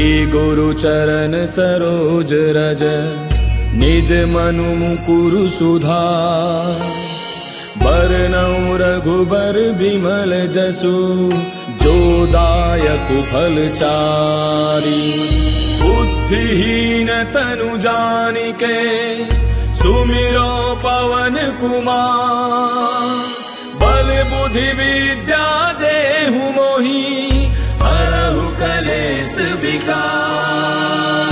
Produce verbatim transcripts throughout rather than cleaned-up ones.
गुरु चरण सरोज रज निज मनु मुकुरु सुधार। बरनउँ रघुबर बिमल जसु जो दायक फल चारि। बुद्धिहीन तनु जानिके सुमिरो पवन कुमार। बल बुद्धि विद्या देहु मोहि हरहु कलेस विकार।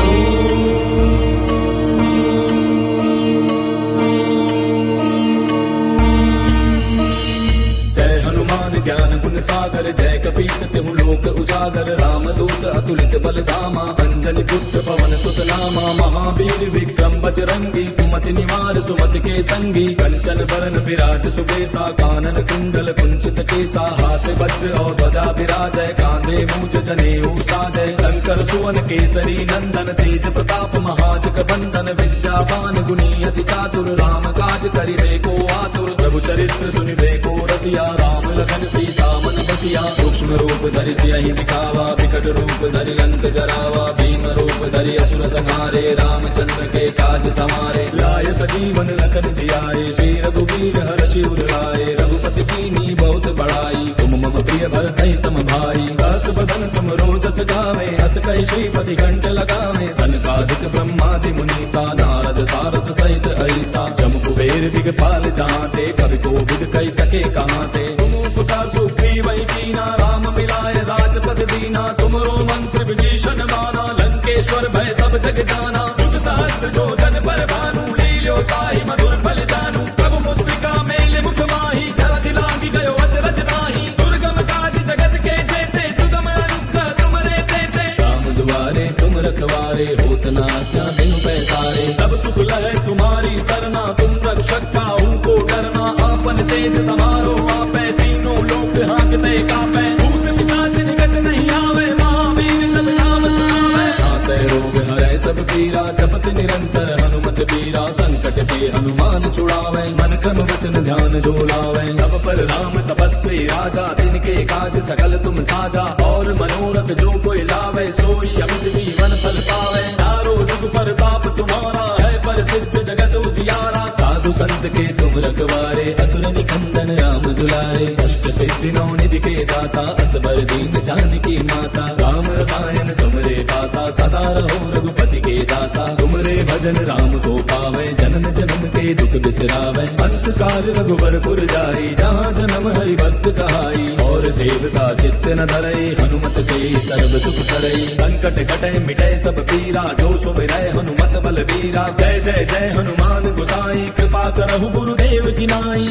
ज्ञान गुण सागर जय कपीस तिहु लोक उजागर। रामदूत अतुलित बल धामा अंजनी पुत्र पवन सुत नामा। महावीर विक्रम बजरंगी कुमति निवार सुमति के संगी। कंचन बरन विराज सुबेसा कानन कुंडल कुंचित केसा। हाथ वज्र और ध्वजा विराजय कांधे मूज जनेऊ साजय। शंकर सुवन केसरी नंदन तेज प्रताप महाजग बंदन। विद्यावान गुणी अति चातुर राम काज करिबे को आतुर। प्रभु चरित्र सुनिबे को रसिया राम लखन सीता मन बसिया। सूक्ष्म रूप धरि सियहि दिखावा विकट रूप धरि लंक जरावा। भीम रूप धरि असुर संहारे रामचंद्र के काज समारे। लाय सजीवन लखन जियाए श्री रघुवीर हर्षि उर लाए। रघुपति कीन्ही बहुत बड़ाई तुम मम प्रिय भरतहि सम भाई। दास बदन तुम रोजस गावे अस कहि श्रीपति कंठ लगावे। सनकादिक ब्रह्मादि मुनीसा नारद सारद सहित अहिसा। जम कुबेर दिगपाल जहांते कवि कोविद कहि सके कहांते। पुकार सुग्रीव कीना राम मिलाए राजपद दीना। तुमरो मंत्र विभीषण माना लंकेश्वर भय सब जग जाना। युग सहस्त्र जो जन पर भानु लील्यो ताहि मधुर फल जानू। प्रभु मुद्रिका मेल मुख माहि जलधि लांघि गयो अचरज नाहि। दुर्गम काज जगत के जेते सुगम अनुग्रह तुमरे तेते। राम दुआरे तुम रखवारे होत न आज्ञा बिनु पैसारे। तब सुख लहै तुम्हारी सरना तुम रक्षक काहू को डरना। आपन तेज समारो आपै लोक हांकते कांपे। भूत पिशाच निकट नहीं आवे महावीर जब नाम सुनावे। नासै रोग हरै सब पीरा जपत निरंतर हनुमत बीरा। संकट के हनुमान छुड़ावे मन क्रम वचन ध्यान जो लावे। तब पर राम तपस्वी राजा तिनके काज सकल तुम साजा। और मनोरथ जो कोई लावे सोई अमित जीवन फल पावे। चारों जुग प्रताप तुम्हारा है प्रसिद्ध जगत उजियारा। साधु संत के तुम रखवारे असुर निकंदन राम दुलारे। अष्ट सिद्धि नौ निधि के दाता असबर दीन जानकी माता। राम रसायन तुमरे पासा सदा रहो रघुपति के दासा। तुमरे भजन राम को पावे जन्म जन्म के दुख बिसरावे। अंत काल रघुबर पुर जाई जहाँ जन्म हरि भक्त कहाई। और देवता चित्त न धरई हनुमत से सर्व सुख करई। संकट कटे मिटे सब पीरा जो सुमिरै हनुमत बल बीरा। जय जय जय हनुमान गोसाई कृपा करहु गुरुदेव की नाई।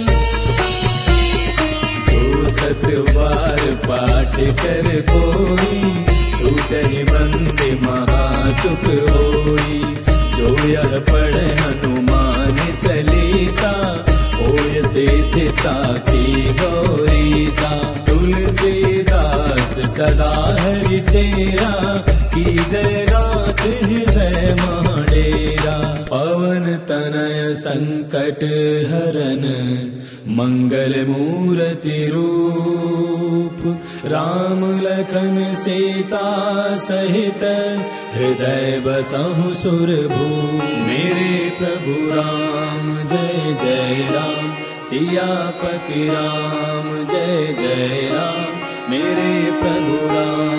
सत बार पाठ कर कोई छूटहि बंदे महासुख होई। जो यह पढ़े हनुमान चालीसा होय सिद्धि साखी गौरीसा। तुलसीदास सदा हरि चेरा की जय गात हृदय महाडेरा। पवन तनय संकट हरन मंगल मूर्ति रूप। राम लखन सीता सहित हृदय बसहु सुरभूप। मेरे प्रभु राम जय जय राम सियापति राम जय जय राम। मेरे प्रभु राम